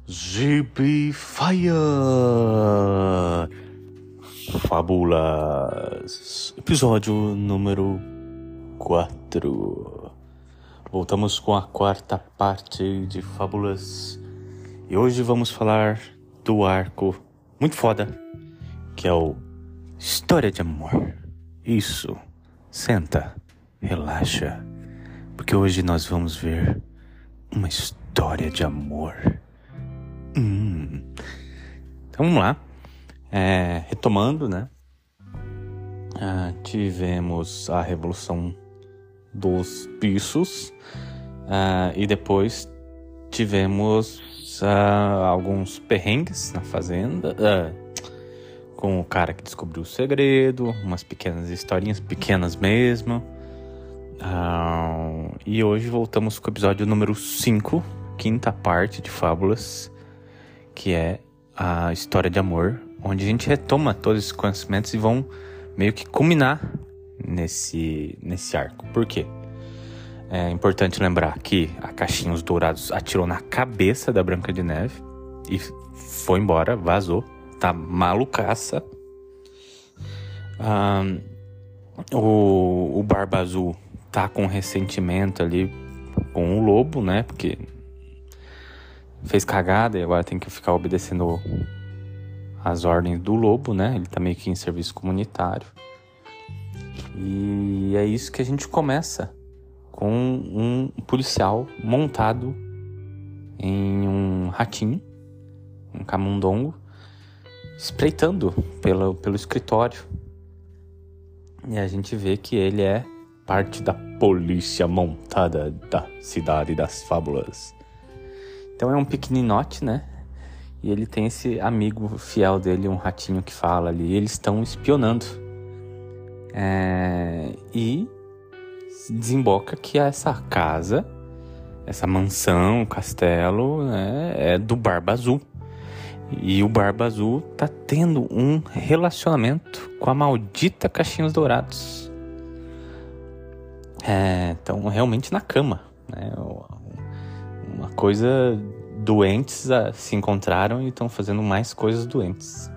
Gibi Fire Fábulas, episódio número 4. Voltamos com a quarta parte de Fábulas e hoje vamos falar do arco muito foda, que é o História de Amor. Isso, senta, relaxa, porque hoje nós vamos ver uma história de amor. Então vamos lá. Retomando, né? Tivemos a Revolução dos Bichos e depois tivemos alguns perrengues na fazenda com o cara que descobriu o segredo, umas pequenas historinhas, pequenas mesmo. E hoje voltamos com o episódio número 5, quinta parte de Fábulas, que é a história de amor, onde a gente retoma todos esses conhecimentos e vão meio que culminar nesse arco. Por quê? É importante lembrar que a Cachinhos Dourados atirou na cabeça da Branca de Neve e foi embora, vazou, tá malucaça. O Barba Azul tá com ressentimento ali com o lobo, né? Porque fez cagada e agora tem que ficar obedecendo as ordens do lobo, né? Ele tá meio que em serviço comunitário. E é isso que a gente começa com um policial montado em um ratinho, um camundongo, espreitando pelo escritório. E a gente vê que ele é parte da polícia montada da cidade das fábulas. Então é um pequeninote, né? E ele tem esse amigo fiel dele, um ratinho que fala ali. Eles estão espionando. E desemboca que essa casa, essa mansão, castelo, né, é do Barba Azul. E o Barba Azul tá tendo um relacionamento com a maldita Cachinhos Dourados. Então realmente na cama, né? Uma coisa, doentes se encontraram e estão fazendo mais coisas doentes.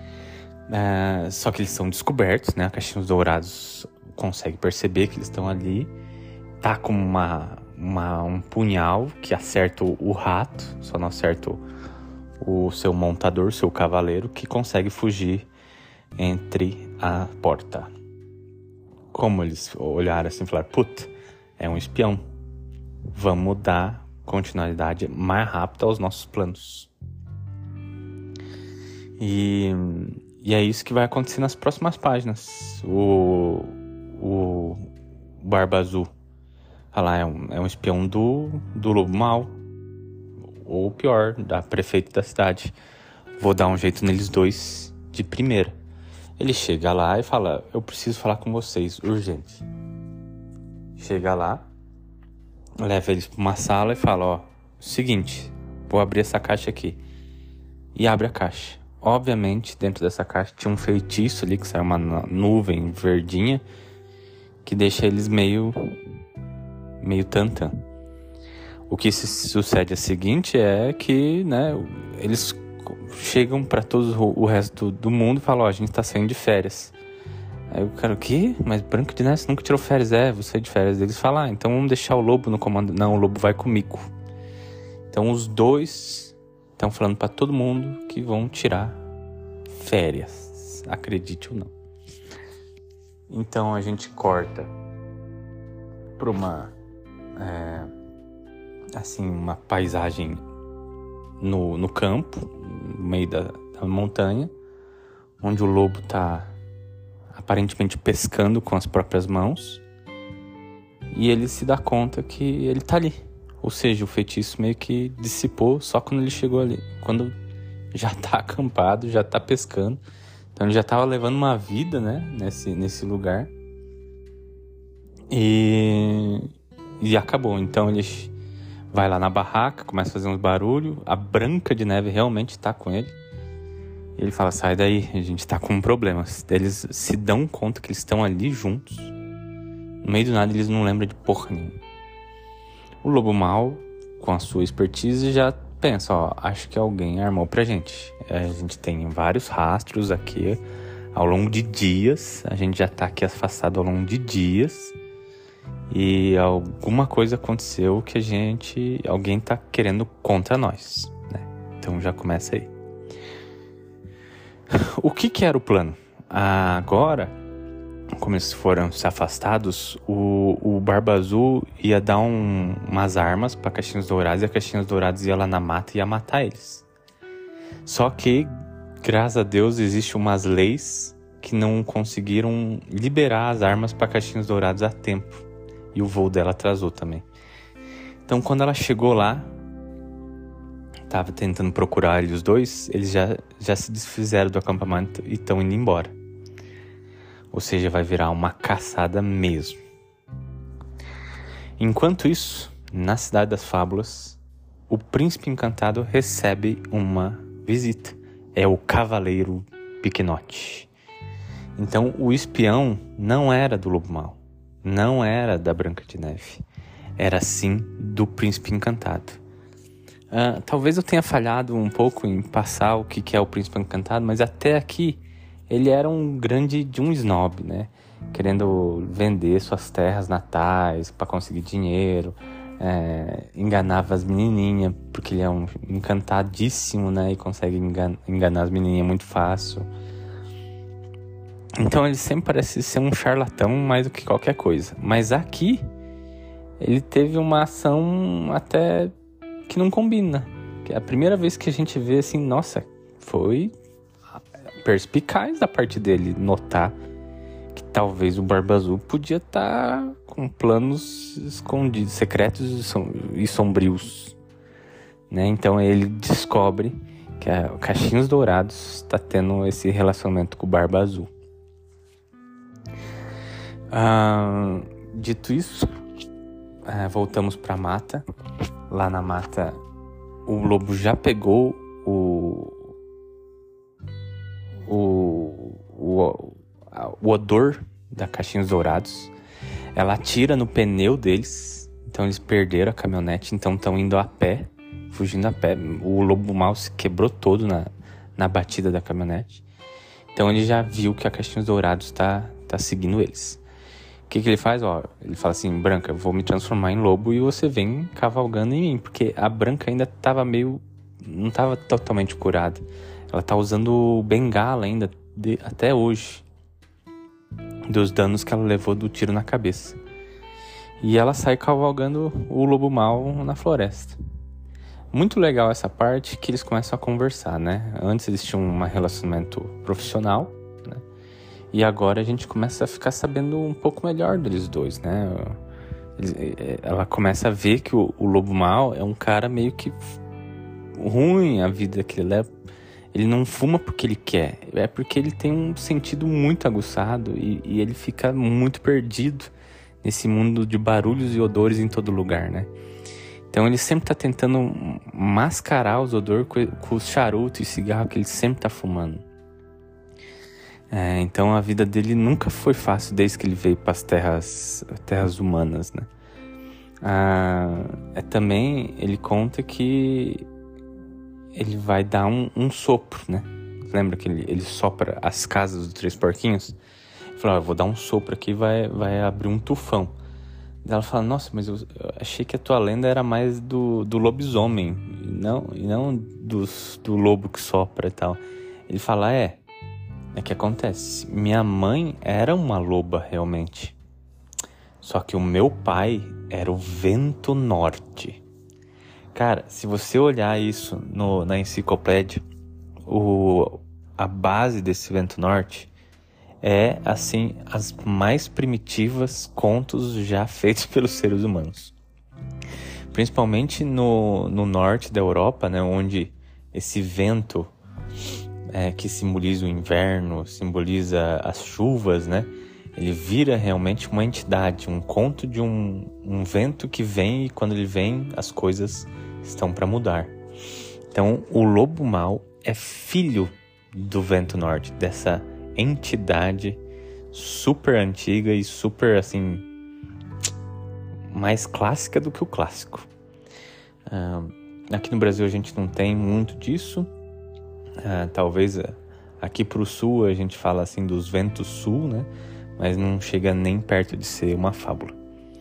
Só que eles são descobertos, né? A Cachinhos Dourados consegue perceber que eles estão ali. Tá com um punhal que acerta o rato, só não acerta o seu montador, seu cavaleiro, que consegue fugir entre a porta. Como eles olharam assim e falaram, puta, é um espião. Vamos dar continuidade mais rápida aos nossos planos. E é isso que vai acontecer nas próximas páginas. O Barba Azul é um espião do Lobo Mau, ou pior, da prefeita da cidade. Vou dar um jeito neles dois de primeira. Ele chega lá e fala, eu preciso falar com vocês, urgente. Chega lá, leva eles para uma sala e fala, seguinte, vou abrir essa caixa aqui. E abre a caixa. Obviamente, dentro dessa caixa tinha um feitiço ali, que sai uma nuvem verdinha, que deixa eles meio tantã. O que sucede é o seguinte, é que, né, eles chegam para todo o resto do mundo e falam, a gente tá saindo de férias. Aí o cara, o quê? Mas Branca de Neve, você nunca tirou férias? Vou sair de férias. Eles falam, então vamos deixar o lobo no comando. Não, o lobo vai comigo. Então os dois estão falando para todo mundo que vão tirar férias. Acredite ou não. Então a gente corta para uma uma paisagem no campo, no meio da montanha, onde o lobo tá aparentemente pescando com as próprias mãos, e ele se dá conta que ele tá ali. Ou seja, o feitiço meio que dissipou só quando ele chegou ali, quando já tá acampado, já tá pescando. Então ele já tava levando uma vida, né, nesse lugar, e acabou. Então ele vai lá na barraca, começa a fazer uns barulhos, a Branca de Neve realmente tá com ele. Ele fala, sai daí, a gente tá com problemas. Eles se dão conta que eles estão ali juntos. No meio do nada, eles não lembram de porra nenhuma. O Lobo Mau, com a sua expertise, já pensa, ó, acho que alguém armou pra gente. A gente tem vários rastros aqui ao longo de dias. A gente já tá aqui afastado ao longo de dias. E alguma coisa aconteceu que alguém tá querendo contra nós, né? Então já começa aí. O que era o plano? Agora, como eles foram se afastados, o Barba Azul ia dar umas armas para Caixinhos Dourados, e a Caixinhos Dourados ia lá na mata e ia matar eles. Só que, graças a Deus, existem umas leis que não conseguiram liberar as armas para Caixinhos Dourados a tempo. E o voo dela atrasou também. Então, quando ela chegou lá, tava tentando procurar eles dois, eles já se desfizeram do acampamento e estão indo embora. Ou seja, vai virar uma caçada mesmo. Enquanto isso, na Cidade das Fábulas, o Príncipe Encantado recebe uma visita. É o Cavaleiro Piquenote. Então, o espião não era do Lobo Mau. Não era da Branca de Neve. Era sim do Príncipe Encantado. Talvez eu tenha falhado um pouco em passar o que é o Príncipe Encantado, mas até aqui ele era um snob, né? Querendo vender suas terras natais para conseguir dinheiro. Enganava as menininhas, porque ele é um encantadíssimo, né? E consegue enganar as menininhas muito fácil. Então ele sempre parece ser um charlatão mais do que qualquer coisa. Mas aqui ele teve uma ação até que não combina. Que é a primeira vez que a gente vê assim, nossa, foi perspicaz da parte dele notar que talvez o Barba Azul podia estar com planos escondidos, secretos e sombrios, né? Então ele descobre que o Caixinhos Dourados está tendo esse relacionamento com o Barba Azul. Dito isso, voltamos pra mata. Lá na mata, o lobo já pegou o odor da Caixinhos Dourados. Ela atira no pneu deles. Então eles perderam a caminhonete. Então estão indo a pé, fugindo a pé. O Lobo Mau se quebrou todo na batida da caminhonete. Então ele já viu que a Caixinhos Dourados tá seguindo eles. O que ele faz? Ele fala assim, Branca, eu vou me transformar em lobo e você vem cavalgando em mim. Porque a Branca ainda tava não tava totalmente curada. Ela tá usando bengala ainda, até hoje. Dos danos que ela levou do tiro na cabeça. E ela sai cavalgando o Lobo Mau na floresta. Muito legal essa parte que eles começam a conversar, né? Antes eles tinham um relacionamento profissional, né? E agora a gente começa a ficar sabendo um pouco melhor deles dois, né? Ela começa a ver que o Lobo Mau é um cara meio que ruim a vida que ele leva. Ele não fuma porque ele quer, é porque ele tem um sentido muito aguçado e ele fica muito perdido nesse mundo de barulhos e odores em todo lugar, né? Então ele sempre tá tentando mascarar os odores com os charutos e cigarro que ele sempre tá fumando. Então a vida dele nunca foi fácil desde que ele veio para as terras humanas, né? Também ele conta que ele vai dar um sopro, né? Lembra que ele sopra as casas dos Três Porquinhos? Ele fala, eu vou dar um sopro aqui e vai abrir um tufão. Daí ela fala, nossa, mas eu achei que a tua lenda era mais do lobisomem, e não do lobo que sopra e tal. Ele fala, é que acontece, minha mãe era uma loba realmente. Só que o meu pai era o Vento Norte. Cara, se você olhar isso na enciclopédia, a base desse Vento Norte é, assim, as mais primitivas contos já feitos pelos seres humanos. Principalmente no norte da Europa, né, onde esse vento que simboliza o inverno, simboliza as chuvas, né? Ele vira realmente uma entidade, um conto de um vento que vem e quando ele vem as coisas estão para mudar. Então o Lobo Mau é filho do Vento Norte, dessa entidade super antiga e super assim mais clássica do que o clássico. Aqui no Brasil a gente não tem muito disso. Talvez aqui pro sul a gente fala assim dos ventos sul, né? Mas não chega nem perto de ser uma fábula.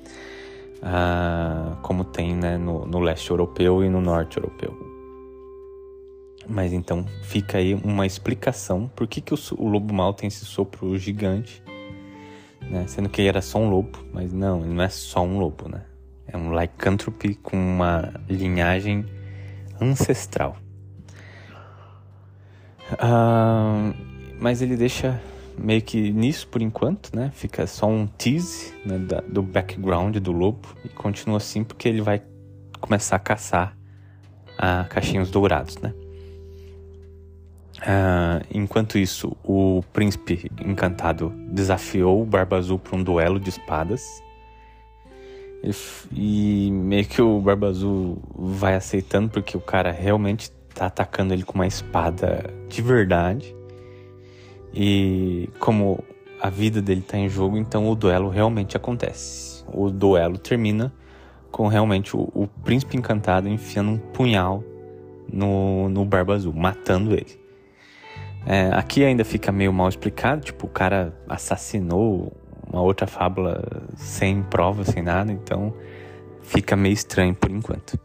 Como tem, né, no leste europeu e no norte europeu. Mas então fica aí uma explicação por que o lobo mau tem esse sopro gigante, né? Sendo que ele era só um lobo, mas não, ele não é só um lobo, né? É um lycanthrope com uma linhagem ancestral. Mas ele deixa meio que nisso por enquanto, né? Fica só um tease, né, do background do lobo, e continua assim porque ele vai começar a caçar cachinhos dourados, né? Enquanto isso, o príncipe encantado desafiou o Barba Azul para um duelo de espadas. E meio que o Barba Azul vai aceitando porque o cara realmente tá atacando ele com uma espada de verdade. E como a vida dele tá em jogo, então o duelo realmente acontece. O duelo termina com realmente o príncipe encantado enfiando um punhal no Barba Azul, matando ele. Aqui ainda fica meio mal explicado, tipo, o cara assassinou uma outra fábula sem prova, sem nada, então fica meio estranho por enquanto.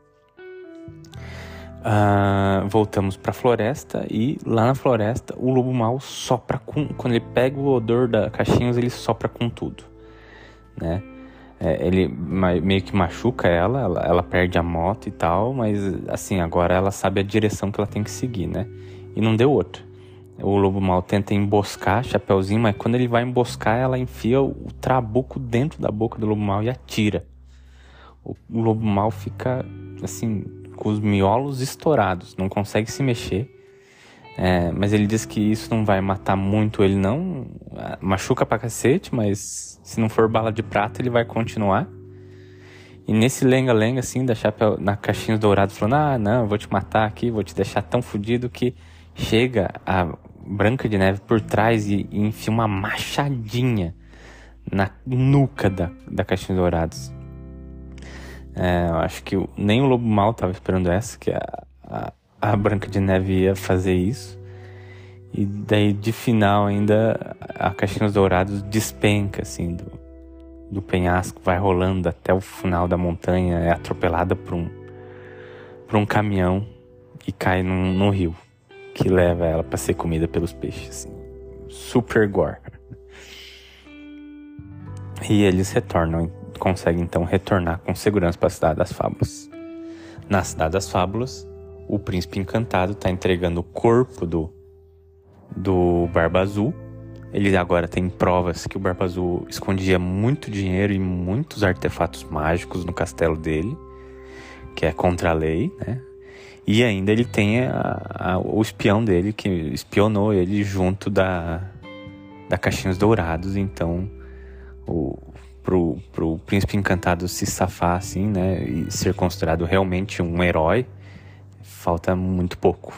Voltamos pra floresta, e lá na floresta o lobo mau sopra quando ele pega o odor da Cachinhos, ele sopra com tudo, né? Ele meio que machuca ela perde a moto e tal, mas assim, agora ela sabe a direção que ela tem que seguir, né? E não deu outra. O lobo mau tenta emboscar Chapeuzinho, mas quando ele vai emboscar, ela enfia o trabuco dentro da boca do lobo mau e atira. O lobo mau fica assim, com os miolos estourados, não consegue se mexer. Mas ele diz que isso não vai matar muito ele não. Machuca pra cacete, mas se não for bala de prata, ele vai continuar. E nesse lenga-lenga assim, da Chapéu na Cachinhos Dourados, falando, não, eu vou te matar aqui, vou te deixar tão fodido, que chega a Branca de Neve por trás e enfia uma machadinha na nuca da Cachinhos Dourados. Eu acho que nem o Lobo Mau tava esperando essa, que a Branca de Neve ia fazer isso. E daí de final ainda a Cachinhos Dourados despenca assim do penhasco, vai rolando até o final da montanha, é atropelada por um caminhão e cai no rio, que leva ela para ser comida pelos peixes, assim. Super gore. E eles conseguem então retornar com segurança para a Cidade das Fábulas. Na Cidade das Fábulas, o príncipe encantado está entregando o corpo do Barba Azul. Ele agora tem provas que o Barba Azul escondia muito dinheiro e muitos artefatos mágicos no castelo dele, que é contra a lei, né? E ainda ele tem o espião dele, que espionou ele junto da Cachinhos Dourados. Então, pro príncipe encantado se safar assim, né, e ser considerado realmente um herói, falta muito pouco.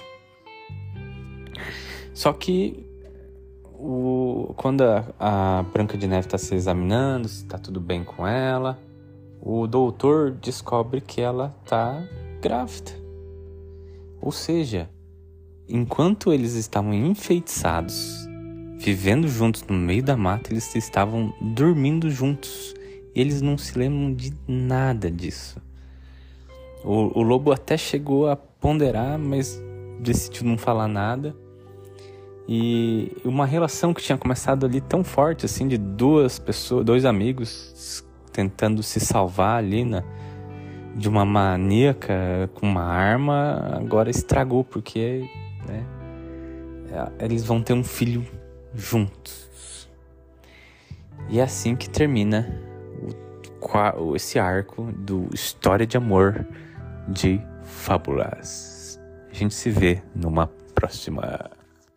Só que quando a Branca de Neve está se examinando, se está tudo bem com ela, o doutor descobre que ela está grávida. Ou seja, enquanto eles estavam enfeitiçados, vivendo juntos no meio da mata, eles estavam dormindo juntos. E eles não se lembram de nada disso. O lobo até chegou a ponderar, mas decidiu não falar nada. E uma relação que tinha começado ali tão forte, assim, de duas pessoas, dois amigos tentando se salvar ali de uma maníaca com uma arma, agora estragou, porque, né, eles vão ter um filho juntos. E é assim que termina esse arco do História de Amor de Fábulas. A gente se vê numa próxima.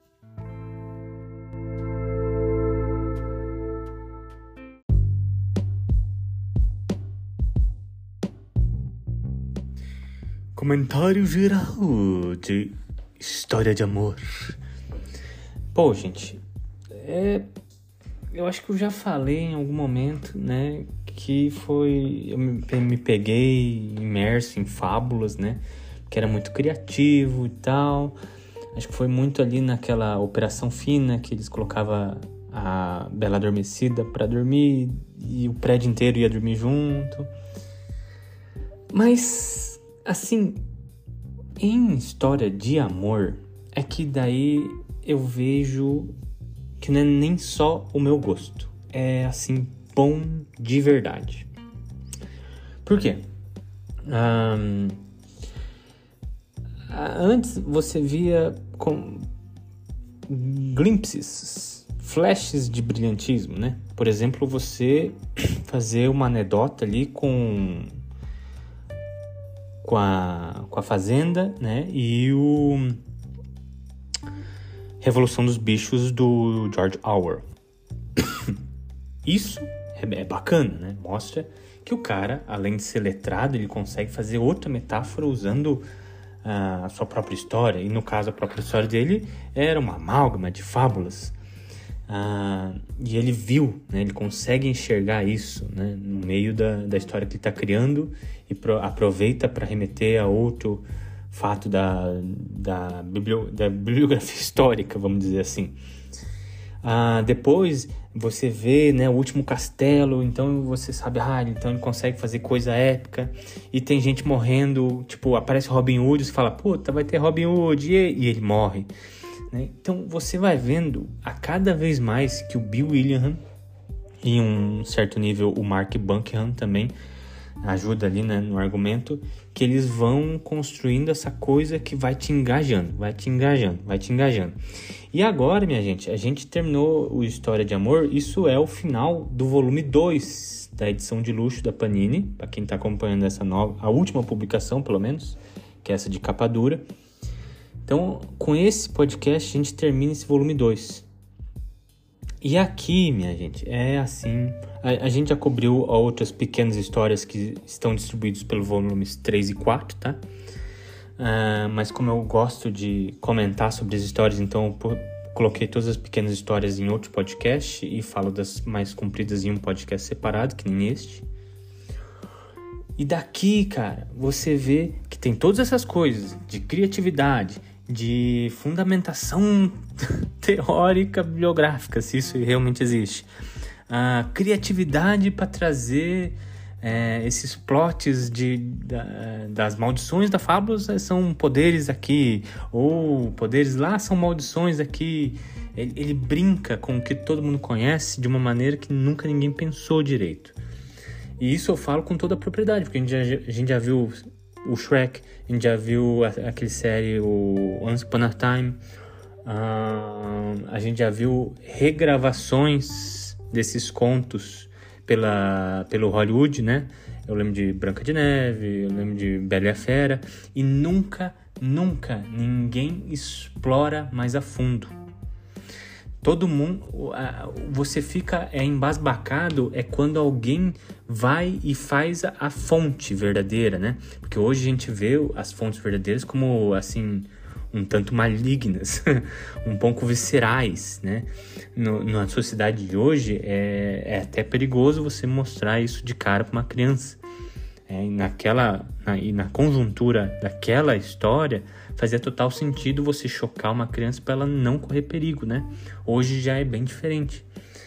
Comentário geral de História de Amor. Pô, gente, eu acho que eu já falei em algum momento, né, que eu me peguei imerso em fábulas, né, que era muito criativo e tal. Acho que foi muito ali naquela operação fina que eles colocavam a Bela Adormecida para dormir e o prédio inteiro ia dormir junto. Mas, assim, em história de amor, é que daí eu vejo que não é nem só o meu gosto. É, assim, bom de verdade. Por quê? Antes você via com glimpses, flashes de brilhantismo, né? Por exemplo, você fazer uma anedota ali com a Fazenda, né? E o Revolução dos Bichos do George Orwell. Isso é bacana, né? Mostra que o cara, além de ser letrado, ele consegue fazer outra metáfora usando a sua própria história. E no caso, a própria história dele era uma amálgama de fábulas. E ele viu, né? Ele consegue enxergar isso, né? No meio da história que ele está criando e aproveita para remeter a outro fato da bibliografia histórica, vamos dizer assim. Depois você vê, né, o último castelo, então você sabe, então ele consegue fazer coisa épica, e tem gente morrendo, tipo, aparece Robin Hood, você fala, puta, vai ter Robin Hood, e ele morre, né? Então você vai vendo a cada vez mais que o Bill Willingham, e em um certo nível o Mark Buckingham também, ajuda ali, né, no argumento, que eles vão construindo essa coisa que vai te engajando. E agora, minha gente, a gente terminou o História de Amor. Isso é o final do volume 2 da edição de luxo da Panini, para quem está acompanhando a última publicação, pelo menos, que é essa de capa dura. Então, com esse podcast, a gente termina esse volume 2. E aqui, minha gente, é assim... A gente já cobriu outras pequenas histórias que estão distribuídas pelos volumes 3 e 4, tá? Mas como eu gosto de comentar sobre as histórias, então eu coloquei todas as pequenas histórias em outro podcast e falo das mais compridas em um podcast separado, que nem este. E daqui, cara, você vê que tem todas essas coisas de criatividade, de fundamentação teórica, bibliográfica, se isso realmente existe. A criatividade para trazer esses plots das maldições da fábula são poderes aqui, ou poderes lá são maldições aqui. Ele brinca com o que todo mundo conhece de uma maneira que nunca ninguém pensou direito. E isso eu falo com toda a propriedade, porque a gente já viu o Shrek, a gente já viu aquele série, o Once Upon a Time, a gente já viu regravações desses contos pelo Hollywood, né? Eu lembro de Branca de Neve, eu lembro de Bela e a Fera, e nunca ninguém explora mais a fundo. Todo mundo, você fica embasbacado quando alguém vai e faz a fonte verdadeira, né? Porque hoje a gente vê as fontes verdadeiras como, assim, um tanto malignas, um pouco viscerais, né? Na sociedade de hoje é até perigoso você mostrar isso de cara para uma criança. E na conjuntura daquela história, fazia total sentido você chocar uma criança para ela não correr perigo, né? Hoje já é bem diferente.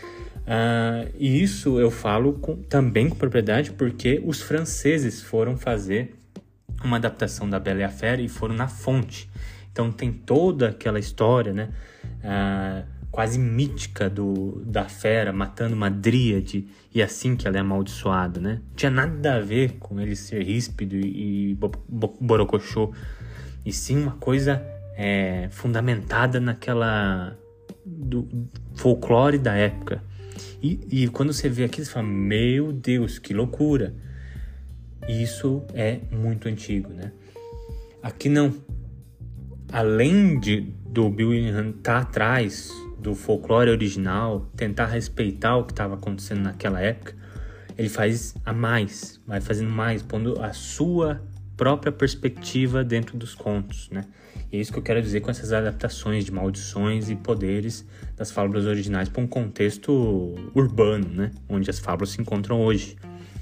E isso eu falo também com propriedade, porque os franceses foram fazer uma adaptação da Bela e a Fera e foram na fonte. Então tem toda aquela história, né? Quase mítica da fera matando uma dríade, e assim que ela é amaldiçoada, né? Não tinha nada a ver com ele ser ríspido e borocochô, e sim uma coisa fundamentada naquela do folclore da época. E quando você vê aqui, você fala, meu Deus, que loucura! Isso é muito antigo, né? Aqui não. Além do Bill Willingham estar atrás do folclore original, tentar respeitar o que estava acontecendo naquela época, ele faz vai fazendo mais, pondo a sua própria perspectiva dentro dos contos, né? E é isso que eu quero dizer com essas adaptações de maldições e poderes das fábulas originais para um contexto urbano, né? Onde as fábulas se encontram hoje.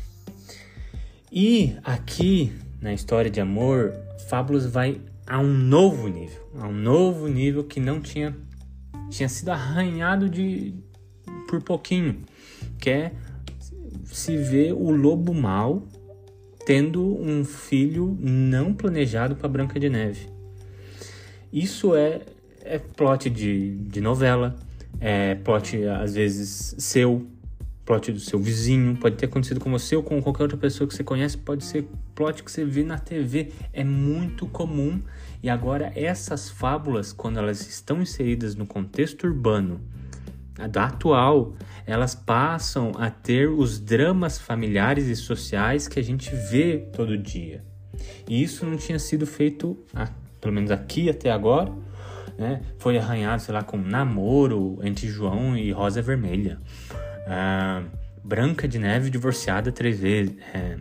E aqui, na história de amor, Fábulas vai a um novo nível que não tinha sido arranhado por pouquinho, que é se ver o lobo mau tendo um filho não planejado para Branca de Neve. Isso é plot de novela, é plot às vezes seu, plot do seu vizinho, pode ter acontecido com você ou com qualquer outra pessoa que você conhece, pode ser plot que você vê na TV, é muito comum. E agora essas fábulas, quando elas estão inseridas no contexto urbano da atual, elas passam a ter os dramas familiares e sociais que a gente vê todo dia. E isso não tinha sido feito, pelo menos aqui até agora, né? Foi arranhado, sei lá, com namoro entre João e Rosa Vermelha. Branca de Neve divorciada 3 vezes.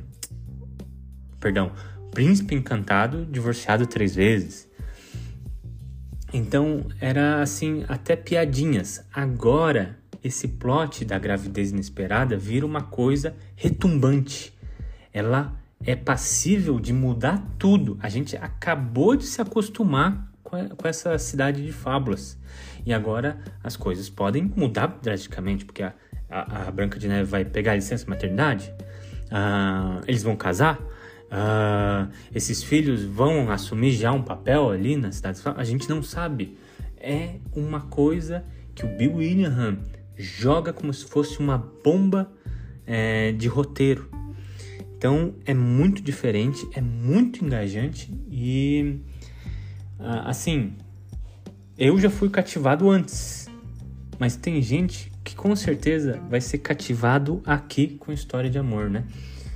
Príncipe Encantado divorciado 3 vezes. Então, era assim, até piadinhas. Agora, esse plot da gravidez inesperada vira uma coisa retumbante. Ela é passível de mudar tudo. A gente acabou de se acostumar com essa cidade de fábulas. E agora as coisas podem mudar drasticamente, porque a Branca de Neve vai pegar a licença maternidade, eles vão casar, esses filhos vão assumir já um papel ali na cidade. A gente não sabe. É uma coisa que o Bill Willingham joga como se fosse uma bomba de roteiro. Então é muito diferente, é muito engajante e assim, eu já fui cativado antes, mas tem gente que com certeza vai ser cativado aqui com história de amor, né?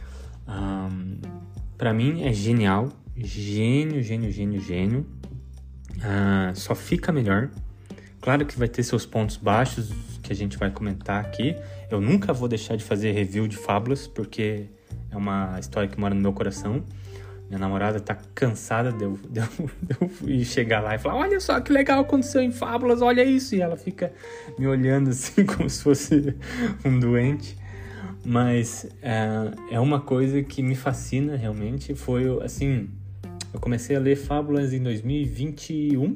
Pra mim é genial, gênio. Só fica melhor. Claro que vai ter seus pontos baixos que a gente vai comentar aqui. Eu nunca vou deixar de fazer review de Fábulas, porque é uma história que mora no meu coração. Minha namorada tá cansada de eu ir chegar lá e falar: olha só que legal aconteceu em Fábulas, olha isso. E ela fica me olhando assim como se fosse um doente. Mas é uma coisa que me fascina realmente. Foi assim, eu comecei a ler Fábulas em 2021.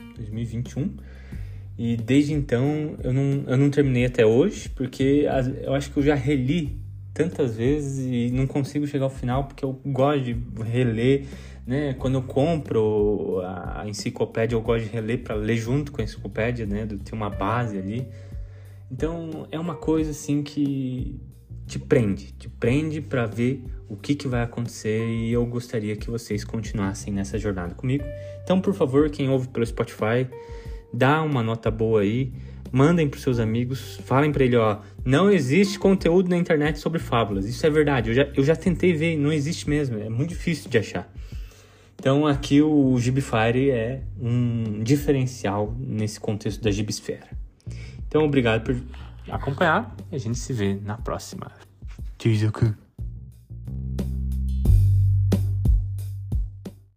E desde então eu não terminei até hoje, porque eu acho que eu já reli tantas vezes e não consigo chegar ao final, porque eu gosto de reler, né? Quando eu compro a enciclopédia, eu gosto de reler para ler junto com a enciclopédia, né? Ter uma base ali. Então é uma coisa assim que te prende para ver o que vai acontecer, e eu gostaria que vocês continuassem nessa jornada comigo. Então, por favor, quem ouve pelo Spotify, dá uma nota boa aí, mandem para seus amigos, falem para ele, não existe conteúdo na internet sobre fábulas. Isso é verdade, eu já tentei ver, não existe mesmo, é muito difícil de achar. Então aqui o Gibify é um diferencial nesse contexto da Gibisfera. Então obrigado por acompanhar e a gente se vê na próxima. Tchau.